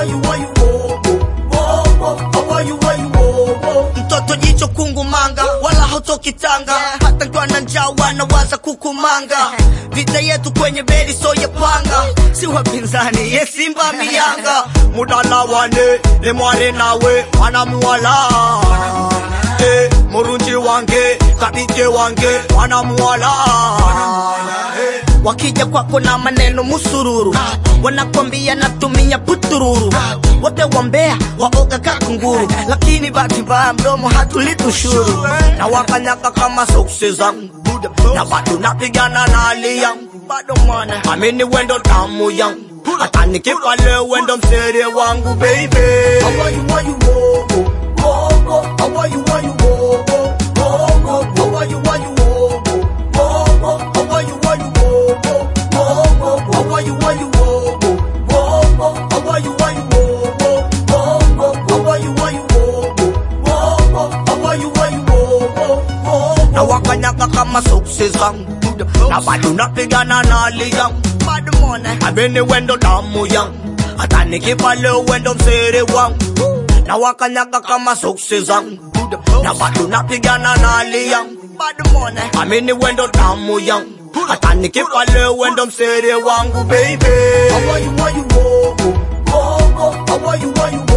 Mtoto jicho kungu manga, wala hautoki Tanga. Hata kwa na njaa wanawaza kukumanga. Vita yetu kwenye bedi so ya panga. Si wapinzani, ye Simba Miyanga. Mudala wane, le mwale nawe, wanamuwala. Murunji wange, kabike wange, wanamuwala. Wakija kwako na maneno musururu, wanakwambia natumia putururu. Wote wambea, waoga kakunguru, lakini bahati mbaya mdomo hatulipushuru. Na wakanyaka kama soksi zangu, na bado napigana na hali yangu. Bado mwana, amini wendo damu yangu, hata nikipale wendo msere wangu baby. Na wakanyaka kama soksi zangu, na bado napigana na hali yangu. Bado mwana, amini wendo damu yangu, hata nikipale wendo msere wangu. Na wakanyaka kama soksi zangu, na bado napigana na hali yangu. Bado mwana, amini wendo damu yangu, hata nikipale wendo msere wangu baby. How are you?